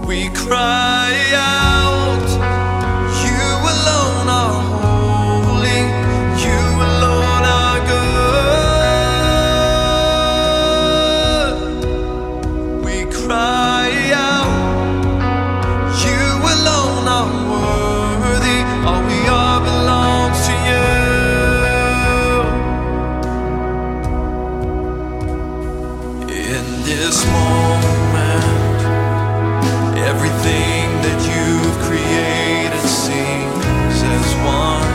We cry out, you alone are holy, you alone are good. We cry out, you alone are worthy, all we are belongs to you. In this moment, everything that you've created sings as one.